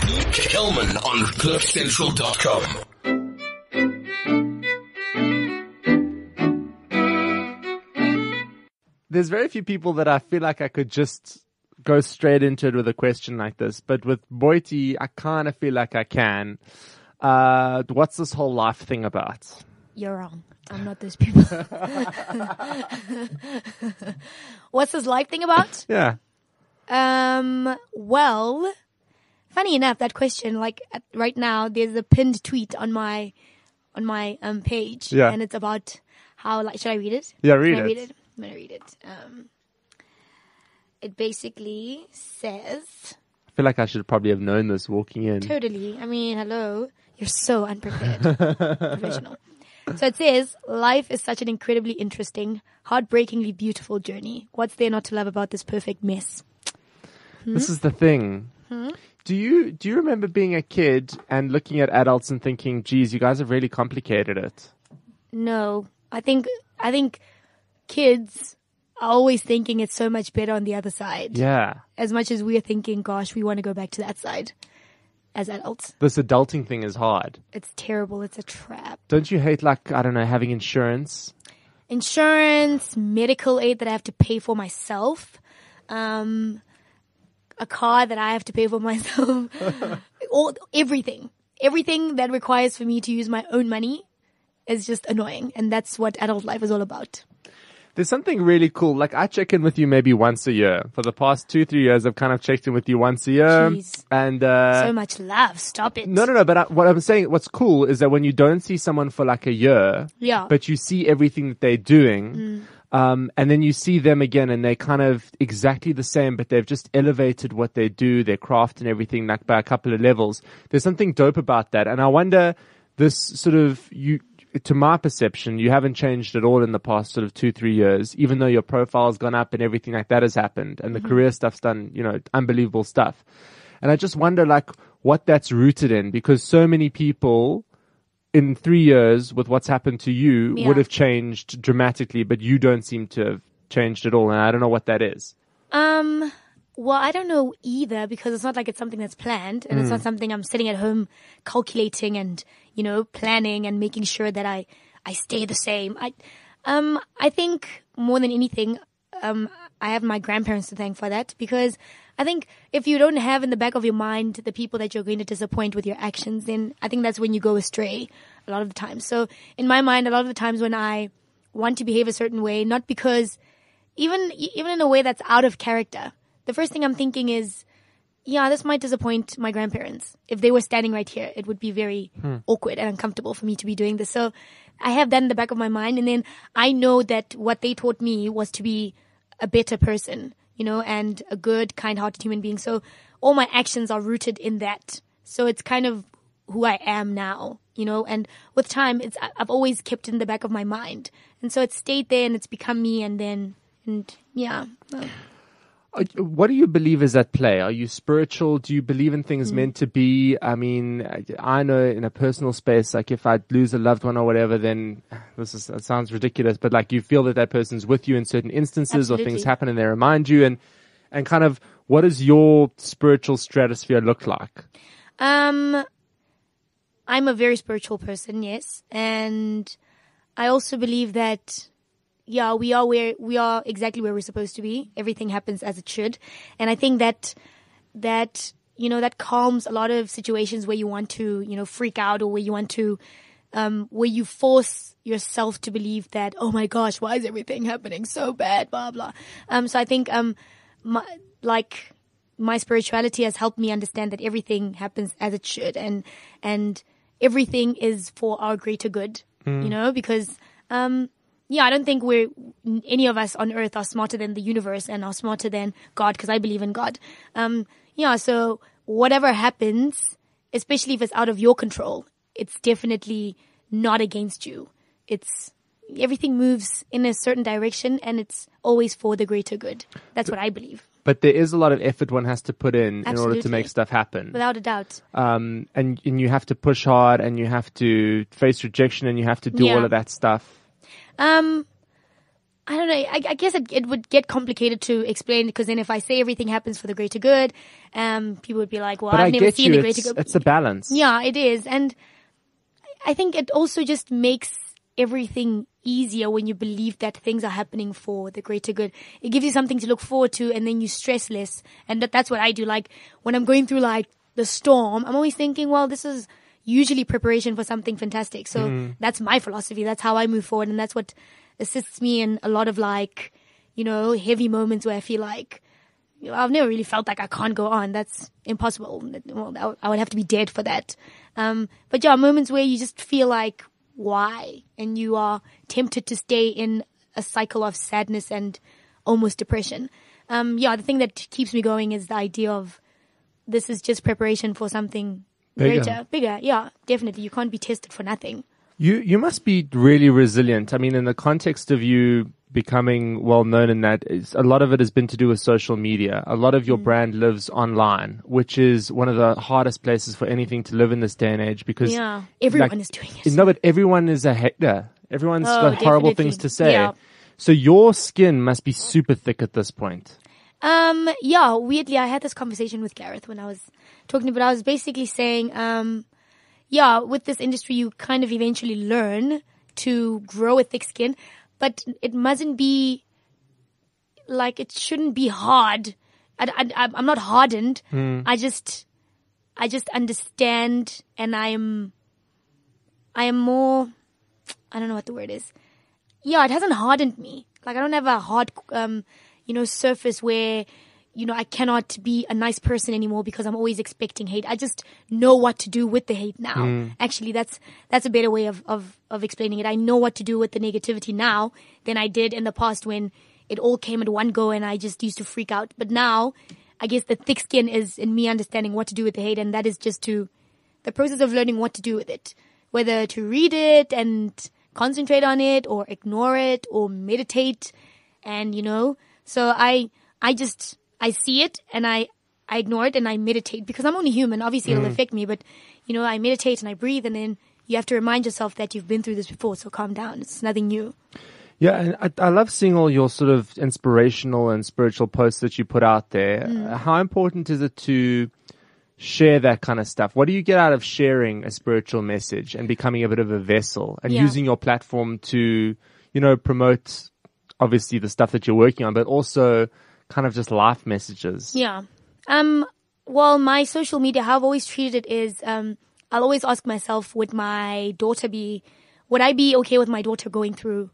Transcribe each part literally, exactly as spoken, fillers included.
Kelman on cliff central dot com. There's very few people that I feel like I could just go straight into it with a question like this, but with Boity, I kind of feel like I can. Uh, what's this whole life thing about? You're wrong. I'm not those people. What's this life thing about? Yeah. Um. Well, funny enough, that question, like at, right now, there's a pinned tweet on my on my um page, Yeah. and it's about how. Like, should I read it? Yeah, read Can I it. read it? I'm gonna read it. Um. It basically says. I feel like I should probably have known this walking in. Totally. I mean, hello. You're so unprepared. Professional. So it says, life is such an incredibly interesting, heartbreakingly beautiful journey. What's there not to love about this perfect mess? Hmm? This is the thing. Hmm? Do you do you remember being a kid and looking at adults and thinking, geez, you guys have really complicated it? No. I think I think kids are always thinking it's so much better on the other side. Yeah. As much as we're thinking, gosh, we want to go back to that side as adults. This adulting thing is hard. It's terrible. It's a trap. Don't you hate, like, I don't know, having insurance? Insurance, medical aid that I have to pay for myself, um, a car that I have to pay for myself, all, everything. Everything that requires for me to use my own money is just annoying. And that's what adult life is all about. There's something really cool. Like, I check in with you maybe once a year. For the past two, three years, I've kind of checked in with you once a year. Jeez. And, uh, So much love. Stop it. no, no, no. But I, what I'm saying, what's cool is that when you don't see someone for like a year, Yeah. but you see everything that they're doing, um, and then you see them again and they're kind of exactly the same, but they've just elevated what they do, their craft and everything, like by a couple of levels. There's something dope about that. And I wonder, this sort of, you, to my perception, you haven't changed at all in the past sort of two, three years, even though your profile's gone up and everything like that has happened and the career stuff's done, you know, unbelievable stuff. And I just wonder, like, what that's rooted in, because so many people in three years with what's happened to you Yeah. would have changed dramatically, but you don't seem to have changed at all. And I don't know what that is. Um, well, I don't know either, because it's not like it's something that's planned, and it's not something I'm sitting at home calculating and, you know, planning and making sure that I, I stay the same. I, um, I think more than anything, um, I have my grandparents to thank for that, because I think if you don't have in the back of your mind the people that you're going to disappoint with your actions, then I think that's when you go astray a lot of the time. So in my mind, a lot of the times when I want to behave a certain way, not because even, even in a way that's out of character, the first thing I'm thinking is, yeah, this might disappoint my grandparents. If they were standing right here, it would be very awkward and uncomfortable for me to be doing this. So I have that in the back of my mind. And then I know that what they taught me was to be a better person, you know, and a good, kind-hearted human being. So all my actions are rooted in that. So it's kind of who I am now, you know, and with time, it's, I've always kept it in the back of my mind. And so it's stayed there and it's become me. And then, and yeah. Well. Uh, What do you believe is at play? Are you spiritual? Do you believe in things meant to be? I mean, I- I know in a personal space, like if I lose a loved one or whatever, then this is, it sounds ridiculous, but like you feel that that person's with you in certain instances, or Absolutely. things happen and they remind you, and, and kind of what does your spiritual stratosphere look like? Um, I'm a very spiritual person, yes. And I also believe that, yeah, we are where we are exactly where we're supposed to be. Everything happens as it should. And I think that, that, you know, that calms a lot of situations where you want to, you know, freak out, or where you want to, um, where you force yourself to believe that, oh my gosh, why is everything happening so bad, blah, blah. Um, so I think, um, my, like, my spirituality has helped me understand that everything happens as it should, and, and everything is for our greater good, you know, because, um, yeah, I don't think we're, any of us on earth are smarter than the universe and are smarter than God, because I believe in God. Um, yeah, so whatever happens, especially if it's out of your control, it's definitely not against you. It's, everything moves in a certain direction, and it's always for the greater good. That's what I believe. But there is a lot of effort one has to put in in order to Absolutely. make stuff happen. Without a doubt. Um, and, and you have to push hard, and you have to face rejection, and you have to do Yeah. all of that stuff. Um, I don't know. I, I guess it, it would get complicated to explain because then if I say everything happens for the greater good, um, people would be like, well, But I've I never get seen you. the greater It's, good. it's a balance. Yeah, it is. And I think it also just makes everything easier when you believe that things are happening for the greater good. It gives you something to look forward to and then you stress less. And that, that's what I do. Like when I'm going through like the storm, I'm always thinking, well, this is usually preparation for something fantastic. So mm. that's my philosophy. That's how I move forward. And that's what assists me in a lot of like, you know, heavy moments where I feel like, you know, I've never really felt like I can't go on. That's impossible. Well, I would have to be dead for that. Um, but yeah, moments where you just feel like, why? And you are tempted to stay in a cycle of sadness and almost depression. Um, yeah, the thing that keeps me going is the idea of this is just preparation for something bigger. greater, bigger. Yeah, definitely. You can't be tested for nothing. You you must be really resilient. I mean, in the context of you becoming well known in that, it's, a lot of it has been to do with social media. A lot of your mm. brand lives online, which is one of the hardest places for anything to live in this day and age because yeah, everyone like, is doing it. No, but everyone is a hater. Everyone's oh, got horrible definitely. things to say. Yeah. So your skin must be super thick at this point. Um, yeah, weirdly, I had this conversation with Gareth when I was talking about, I was basically saying, um, yeah, with this industry, you kind of eventually learn to grow a thick skin, but it mustn't be like, it shouldn't be hard. I, I, I'm not hardened. Mm. I just, I just understand and I am, I am more, I don't know what the word is. Yeah, it hasn't hardened me. Like I don't have a hard, um, you know, surface where, you know, I cannot be a nice person anymore because I'm always expecting hate. I just know what to do with the hate now. Mm. Actually, that's, that's a better way of, of, of explaining it. I know what to do with the negativity now than I did in the past when it all came at one go and I just used to freak out. But now, I guess the thick skin is in me understanding what to do with the hate, and that is just to, the process of learning what to do with it. Whether to read it and concentrate on it or ignore it or meditate and, you know, so I, I just, I see it and I, I ignore it and I meditate because I'm only human. Obviously it'll mm. affect me, but you know, I meditate and I breathe and then you have to remind yourself that you've been through this before. So calm down. It's nothing new. Yeah. And I, I love seeing all your sort of inspirational and spiritual posts that you put out there. Mm. How important is it to share that kind of stuff? What do you get out of sharing a spiritual message and becoming a bit of a vessel and yeah. using your platform to, you know, promote obviously the stuff that you're working on, but also kind of just life messages? Yeah. Um, well, my social media, how I've always treated it is, um, I'll always ask myself, would my daughter be, would I be okay with my daughter going through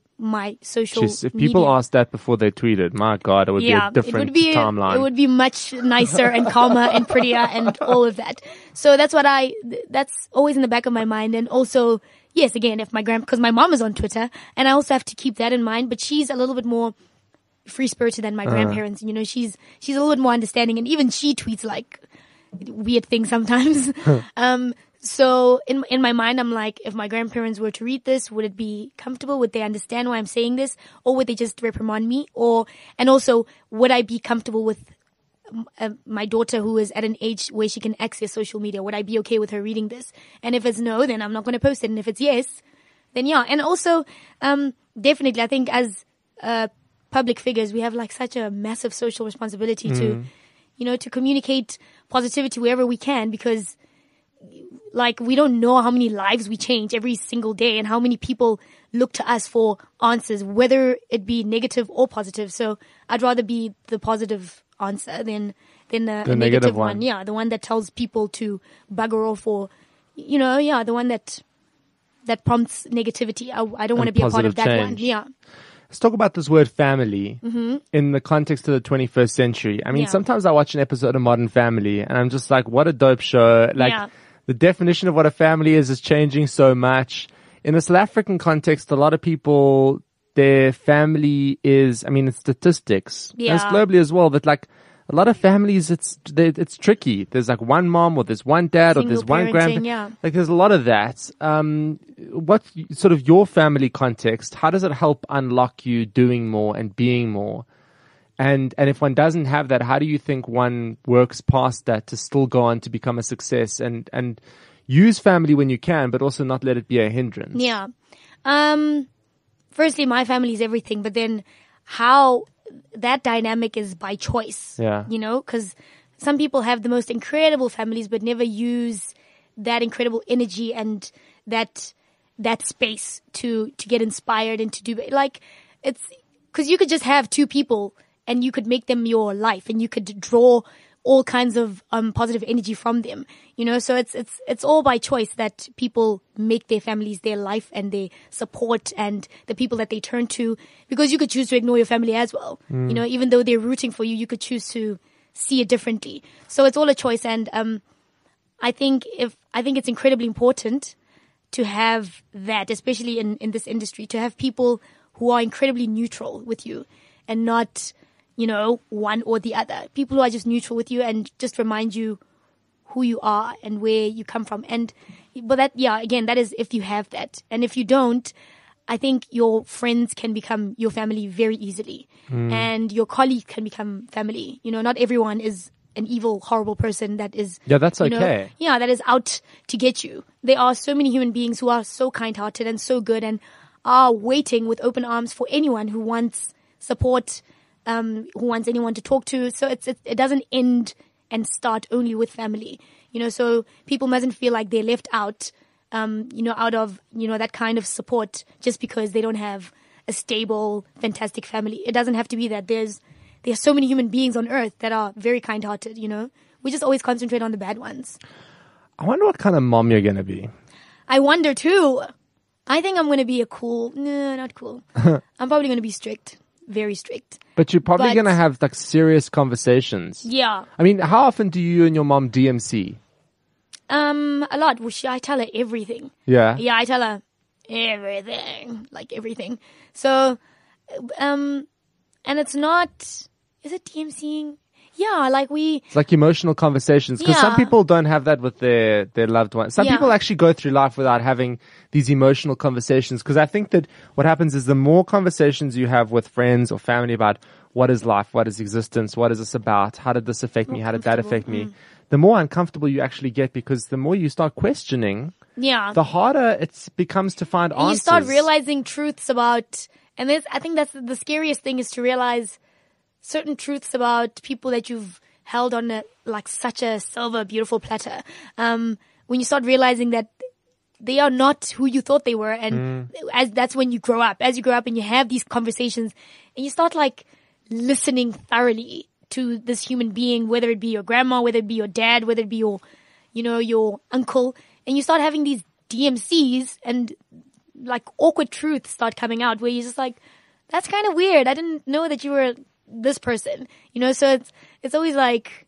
my social Jeez, if media? people asked that before they tweeted, my God, it would yeah, be a different it would be, timeline. It would be much nicer and calmer and prettier and all of that. So that's what I, that's always in the back of my mind. And also, yes, again, if my grand, because my mom is on Twitter and I also have to keep that in mind, but she's a little bit more free spirited than my uh. grandparents. You know, she's, she's a little bit more understanding and even she tweets like weird things sometimes. um, So in in my mind, I'm like, if my grandparents were to read this, would it be comfortable? Would they understand why I'm saying this? Or would they just reprimand me? Or, and also, would I be comfortable with uh, my daughter who is at an age where she can access social media? Would I be okay with her reading this? And if it's no, then I'm not going to post it. And if it's yes, then yeah. And also, um, definitely, I think as uh, public figures, we have like such a massive social responsibility mm. to, you know, to communicate positivity wherever we can because like, we don't know how many lives we change every single day and how many people look to us for answers, whether it be negative or positive. So I'd rather be the positive answer than, than a, the a negative, negative one. one. Yeah. The one that tells people to bugger off or, you know, yeah, the one that, that prompts negativity. I, I don't want to be a part of that change. one. Yeah. Let's talk about this word family mm-hmm. in the context of the twenty-first century. I mean, yeah. sometimes I watch an episode of Modern Family and I'm just like, what a dope show. Like, yeah. the definition of what a family is is changing so much. In the South African context, a lot of people, their family is, I mean, it's statistics. Yeah. And it's globally as well, but like a lot of families, it's it's tricky. There's like one mom or there's one dad Single or there's one grandparent. Yeah. Like there's a lot of that. Um, what's sort of your family context? How does it help unlock you doing more and being more? And and if one doesn't have that, how do you think one works past that to still go on to become a success and, and use family when you can, but also not let it be a hindrance? Yeah. Um, firstly, my family is everything, but then how that dynamic is by choice. Yeah. You know, because some people have the most incredible families, but never use that incredible energy and that that space to to get inspired and to do like it's because you could just have two people and you could make them your life and you could draw all kinds of um positive energy from them, you know. So it's it's it's all by choice that people make their families their life and their support and the people that they turn to, because you could choose to ignore your family as well. Mm. You know, even though they're rooting for you, you could choose to see it differently. So it's all a choice, and um I think if I think it's incredibly important to have that, especially in, in this industry, to have people who are incredibly neutral with you and not, you know, one or the other. People who are just neutral with you and just remind you who you are and where you come from. And, but that, yeah, again, that is if you have that. And if you don't, I think your friends can become your family very easily. Mm. And your colleagues can become family. You know, not everyone is an evil, horrible person that is, yeah, that's okay. You know, yeah, that is out to get you. There are so many human beings who are so kind-hearted and so good and are waiting with open arms for anyone who wants support, um, who wants anyone to talk to. So it's, it, it doesn't end and start only with family, you know, so people mustn't feel like they're left out, um, you know, out of, you know, that kind of support just because they don't have a stable, fantastic family. It doesn't have to be that. There's, There are so many human beings on earth that are very kind-hearted, you know. We just always concentrate on the bad ones. I wonder what kind of mom you're going to be. I wonder too. I think I'm going to be a cool, no, not cool. I'm probably going to be strict, very strict. But you're probably But- going to have like serious conversations. Yeah. I mean, how often do you and your mom D M C? Um, a lot. Well, she, I tell her everything. Yeah. Yeah, I tell her everything, like everything. So, um, and it's not, is it DMCing? Yeah, like we, It's like emotional conversations, because some Yeah. people don't have that with their, their loved ones. Some Yeah. people actually go through life without having these emotional conversations, because I think that what happens is the more conversations you have with friends or family about what is life, what is existence, what is this about, how did this affect me, how did that affect me, Mm. the more uncomfortable you actually get, because the more you start questioning, yeah. the harder it becomes to find And answers. you start realizing truths about, and there's, I think that's the scariest thing, is to realize certain truths about people that you've held on a, like such a silver, beautiful platter. Um, when you start realizing that they are not who you thought they were, and as that's when you grow up. As you grow up and you have these conversations, and you start like listening thoroughly to this human being, whether it be your grandma, whether it be your dad, whether it be your, you know, your uncle, and you start having these D M Cs and like awkward truths start coming out where you're just like, that's kind of weird. I didn't know that you were this person, you know? So it's, it's always like,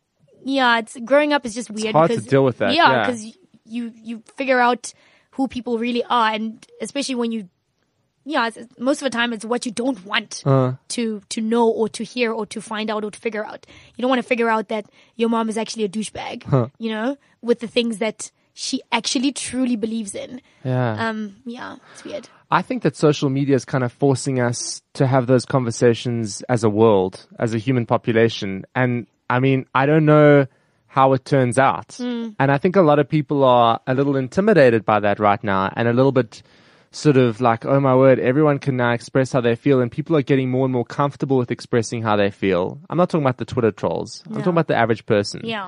yeah, it's growing up is just weird. hard to because, deal with that, Yeah. yeah. Because you, you figure out who people really are. And especially when you, yeah, it's, most of the time it's what you don't want Uh. to, to know or to hear or to find out or to figure out. You don't want to figure out that your mom is actually a douchebag, Huh. you know, with the things that she actually truly believes in. Yeah. Um, yeah, it's weird. I think that social media is kind of forcing us to have those conversations as a world, as a human population. And I mean, I don't know how it turns out. Mm. And I think a lot of people are a little intimidated by that right now, and a little bit sort of like, oh my word, everyone can now express how they feel, and people are getting more and more comfortable with expressing how they feel. I'm not talking about the Twitter trolls. I'm No. talking about the average person. Yeah.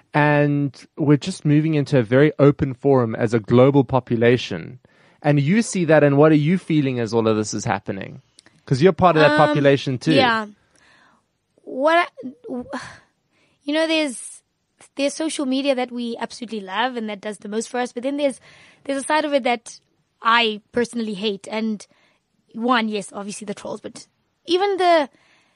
And we're just moving into a very open forum as a global population. And you see that, and what are you feeling as all of this is happening? Because you're part of that Um, population too. Yeah. What, you know, there's, there's social media that we absolutely love and that does the most for us, but then there's, there's a side of it that I personally hate. And one, yes, obviously the trolls, but even the,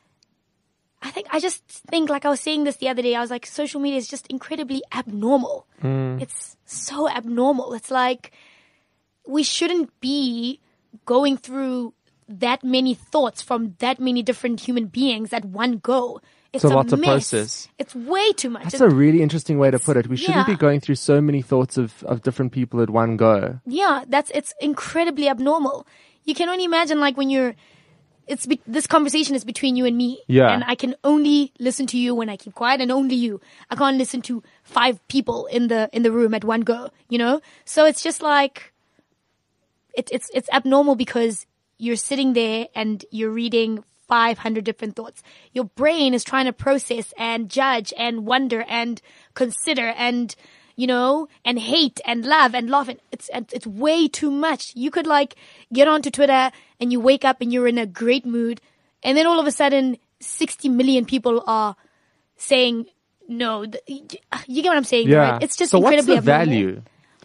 I think, I just think, like I was saying this the other day, I was like, social media is just incredibly abnormal. Mm. It's so abnormal. It's like, we shouldn't be going through that many thoughts from that many different human beings at one go. It's So a lots of mess. process. It's way too much. That's It- a really interesting way to put it. We shouldn't yeah. be going through so many thoughts of, of different people at one go. Yeah, that's, it's incredibly abnormal. You can only imagine, like, when you're, it's, be, this conversation is between you and me. Yeah. And I can only listen to you when I keep quiet, and only you. I can't listen to five people in the, in the room at one go, you know? So it's just like, it, it's, it's abnormal because you're sitting there and you're reading five hundred different thoughts. Your brain is trying to process and judge and wonder and consider and, you know, and hate and love and laugh. And it's, it's way too much. You could like get onto Twitter and you wake up and you're in a great mood. And then all of a sudden sixty million people are saying, no, th- you get what I'm saying, Yeah. right? It's just so incredibly what's the abnormal. value?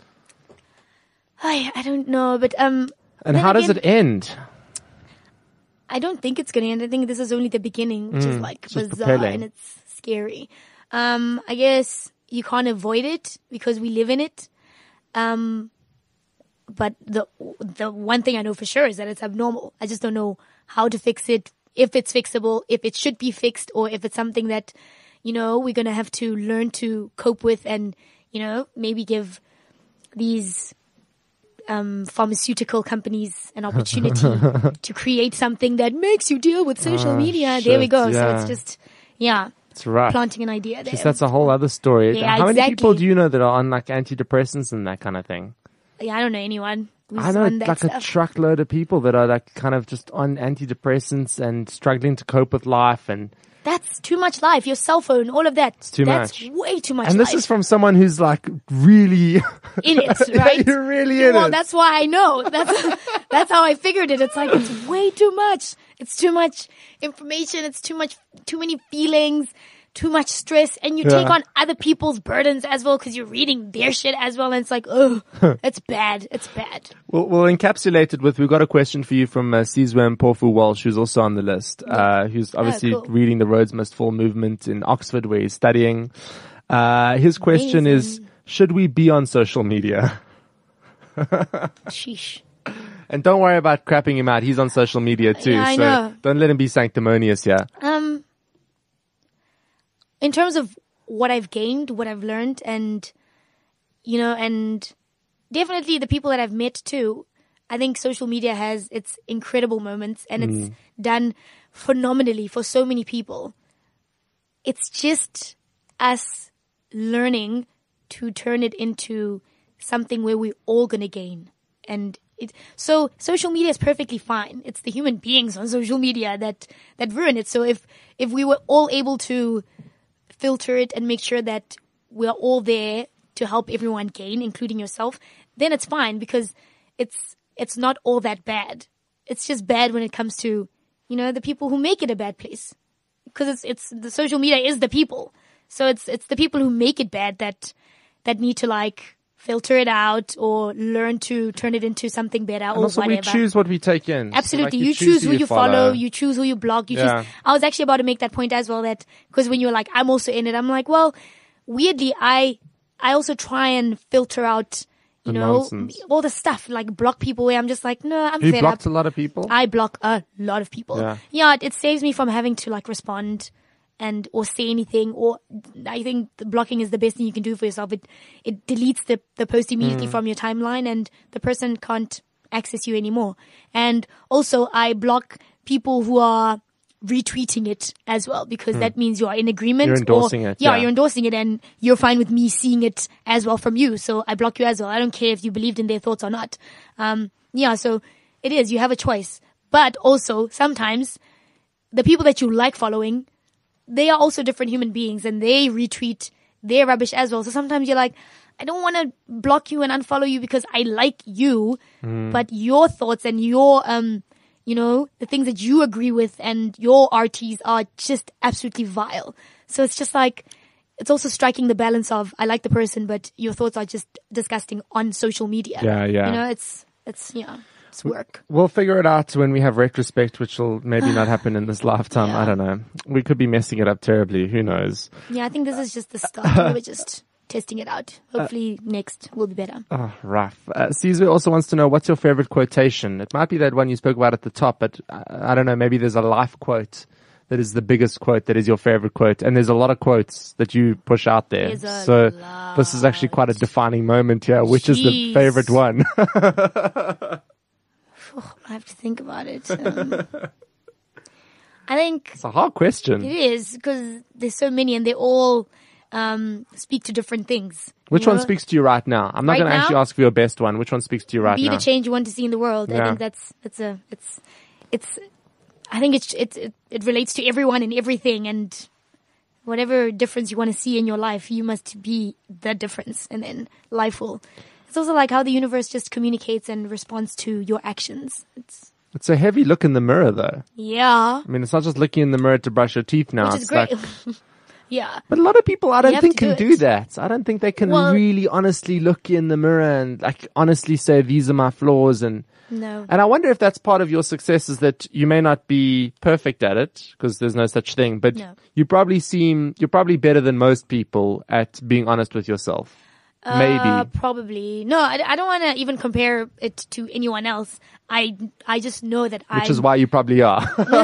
I, I don't know, but, um, And then how does again, it end? I don't think it's going to end. I think this is only the beginning, which is like it's just bizarre propelling. and it's scary. Um, I guess you can't avoid it because we live in it. Um, but the the one thing I know for sure is that it's abnormal. I just don't know how to fix it, if it's fixable, if it should be fixed, or if it's something that, you know, we're going to have to learn to cope with and, you know, maybe give these Um, pharmaceutical companies an opportunity to create something that makes you deal with social Oh, media. There we shit, go. So yeah. it's just, yeah, It's rough. planting an idea there. Just that's a whole other story. Yeah, How many people exactly. do you know that are on like antidepressants and that kind of thing? Yeah, I don't know anyone who's I know on that like a stuff. truckload of people that are like kind of just on antidepressants and struggling to cope with life, and That's too much life. Your cell phone, all of that. It's too That's much. way too much and life. this is from someone who's like really in it, right? You're really in well, it. that's why I know. That's that's how I figured it. It's like it's way too much. It's too much information. It's too much, too many feelings, too much stress, and you Yeah. take on other people's burdens as well because you're reading their shit as well. And it's like, oh, it's bad. It's bad. We'll, we'll encapsulate it with, we've got a question for you from uh, Sizwe Mpofu Walsh, who's also on the list, uh, who's obviously cool. reading the Roads Must Fall movement in Oxford where he's studying. Uh, his question is, Amazing. should we be on social media? Sheesh. And don't worry about crapping him out. He's on social media too. Yeah, I so know. don't let him be sanctimonious here. Um, in terms of what I've gained, what I've learned, and, you know, and definitely the people that I've met too, I think social media has its incredible moments and it's done phenomenally for so many people. It's just us learning to turn it into something where we're all going to gain. And it, so social media is perfectly fine. It's the human beings on social media that, that ruin it. So if, if we were all able to filter it and make sure that we're all there to help everyone gain, including yourself, then it's fine because it's, it's not all that bad. It's just bad when it comes to, you know, the people who make it a bad place. Because it's, it's, the social media is the people. So it's, it's the people who make it bad that, that need to like filter it out or learn to turn it into something better And or also whatever. we choose what we take in. So, Absolutely. like, you, choose who you follow. You choose who you block. You Yeah. choose. I was actually about to make that point as well that, because when you're like, I'm also in it, I'm like, well, weirdly, I, I also try and filter out, you The know, nonsense. all the stuff, like block people where I'm just like, no, I'm You fed blocked up. a lot of people? I block a lot of people. Yeah. Yeah, it, it saves me from having to like respond and or say anything, or I think the blocking is the best thing you can do for yourself. It it deletes the, the post immediately Mm. from your timeline and the person can't access you anymore. And also I block people who are retweeting it as well because that means you are in agreement. Hmm. You're endorsing or, it, Yeah, yeah. you're endorsing it and you're fine with me seeing it as well from you. So I block you as well. I don't care if you believed in their thoughts or not. Um, yeah, so it is, you have a choice. But also sometimes the people that you like following, they are also different human beings and they retweet their rubbish as well. So sometimes you're like, I don't want to block you and unfollow you because I like you, but your thoughts and your, um, you know, the things that you agree with and your R Ts are just absolutely vile. So it's just like, it's also striking the balance of, I like the person, but your thoughts are just disgusting on social media. Yeah, yeah. You know, it's, it's, yeah, it's work. We'll figure it out when we have retrospect, which will maybe not happen in this lifetime. Yeah. I don't know. We could be messing it up terribly. Who knows? Yeah, I think this is just the start. We're just testing it out. Hopefully next will be better. Oh, rough. Uh, Caesar also wants to know, what's your favorite quotation? It might be that one you spoke about at the top, but uh, I don't know. Maybe there's a life quote that is the biggest quote, that is your favorite quote. And there's a lot of quotes that you push out there. There's a So lot. this is actually quite a defining moment here. Which is the Jeez. favorite one? I have to think about it. Um, I think It's a hard question. it is because there's so many and they're all um, speak to different things. Which you one know? speaks to you right now? I'm not Right going to now? actually ask for your best one. Which one speaks to you right Be now? the change you want to see in the world. I Yeah. think that's that's a it's it's. I think it's it's it, it relates to everyone and everything, and whatever difference you want to see in your life, you must be the difference, and then life will. It's also like how the universe just communicates and responds to your actions. It's It's a heavy look in the mirror, though. yeah, I mean, it's not just looking in the mirror to brush your teeth now. which is It's great. like, yeah. but a lot of people, I don't have think, to can do do it. that. I don't think they can Well- really honestly look in the mirror and like honestly say these are my flaws. And No. and I wonder if that's part of your success is that you may not be perfect at it because there's no such thing, but No. you probably seem you're probably better than most people at being honest with yourself. Maybe. Uh, probably. No, I, I don't want to even compare it to anyone else. I, I just know that I. Which is why you probably are.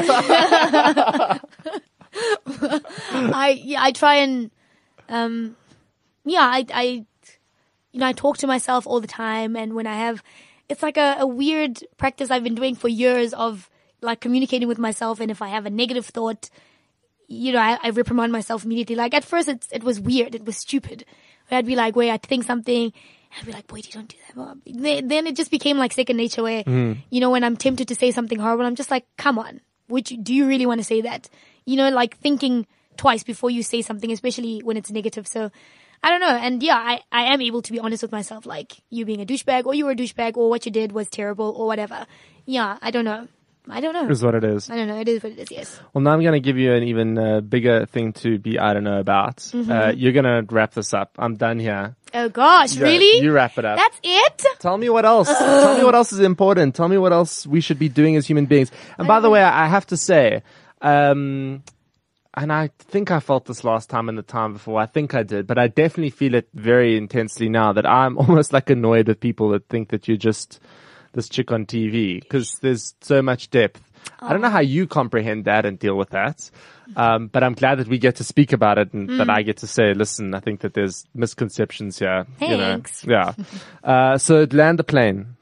I, yeah, I try and, um, yeah, I, I, you know, I talk to myself all the time, and when I have, it's like a, a weird practice I've been doing for years of like communicating with myself, and if I have a negative thought, you know, I, I reprimand myself immediately. Like at first, it's, it was weird, it was stupid. I'd be like, wait, I'd think something, and I'd be like, wait, you don't do that, Mom. Then, then it just became like second nature where, Mm. you know, when I'm tempted to say something horrible, I'm just like, come on, would you, do you really want to say that? You know, like thinking twice before you say something, especially when it's negative. So, I don't know. And yeah, I, I am able to be honest with myself, like you being a douchebag, or you were a douchebag, or what you did was terrible, or whatever. Yeah, I don't know. I don't know. Is what it is. I don't know. It is what it is, yes. Well, now I'm going to give you an even uh, bigger thing to be I don't know about. Mm-hmm. Uh, you're going to wrap this up. I'm done here. Oh gosh, Yeah, really? You wrap it up. That's it? Tell me what else. Tell me what else is important. Tell me what else we should be doing as human beings. And by the way, I have to say, um, and I think I felt this last time and the time before. I think I did, but I definitely feel it very intensely now that I'm almost like annoyed with people that think that you're just this chick on T V because there's so much depth. I don't know how you comprehend that and deal with that. Um, but I'm glad that we get to speak about it and that I get to say, listen, I think that there's misconceptions here. Thanks. You know? Yeah. Uh, so land the plane.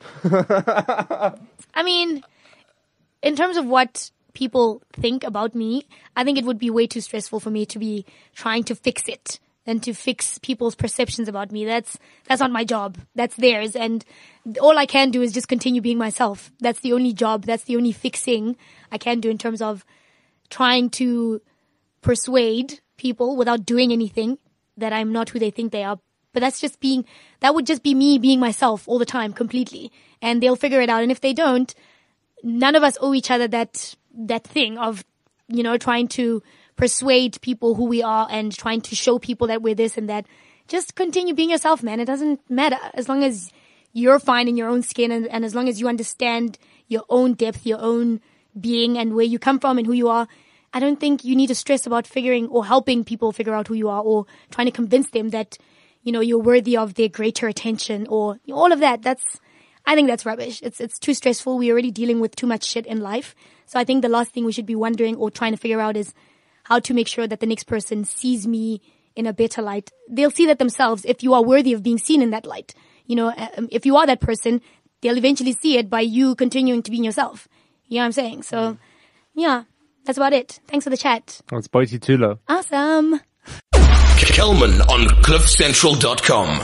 I mean, in terms of what people think about me, I think it would be way too stressful for me to be trying to fix it and to fix people's perceptions about me. That's, that's not my job. That's theirs. And all I can do is just continue being myself. That's the only job. That's the only fixing I can do in terms of trying to persuade people without doing anything that I'm not who they think they are. But that's just being, that would just be me being myself all the time, completely. And they'll figure it out. And if they don't, none of us owe each other that, that thing of, you know, trying to persuade people who we are and trying to show people that we're this and that. Just continue being yourself, man. It doesn't matter as long as you're fine in your own skin and, and as long as you understand your own depth, your own being and where you come from and who you are. I don't think you need to stress about figuring or helping people figure out who you are or trying to convince them that, you know, you're worthy of their greater attention or all of that. That's, I think that's rubbish. It's, it's too stressful. We're already dealing with too much shit in life. So I think the last thing we should be wondering or trying to figure out is how to make sure that the next person sees me in a better light. They'll see that themselves if you are worthy of being seen in that light. You know, um, if you are that person, they'll eventually see it by you continuing to be yourself. You know what I'm saying? So, yeah, that's about it. Thanks for the chat. It's Boiti Tulo. Awesome. Kelman on cliff central dot com.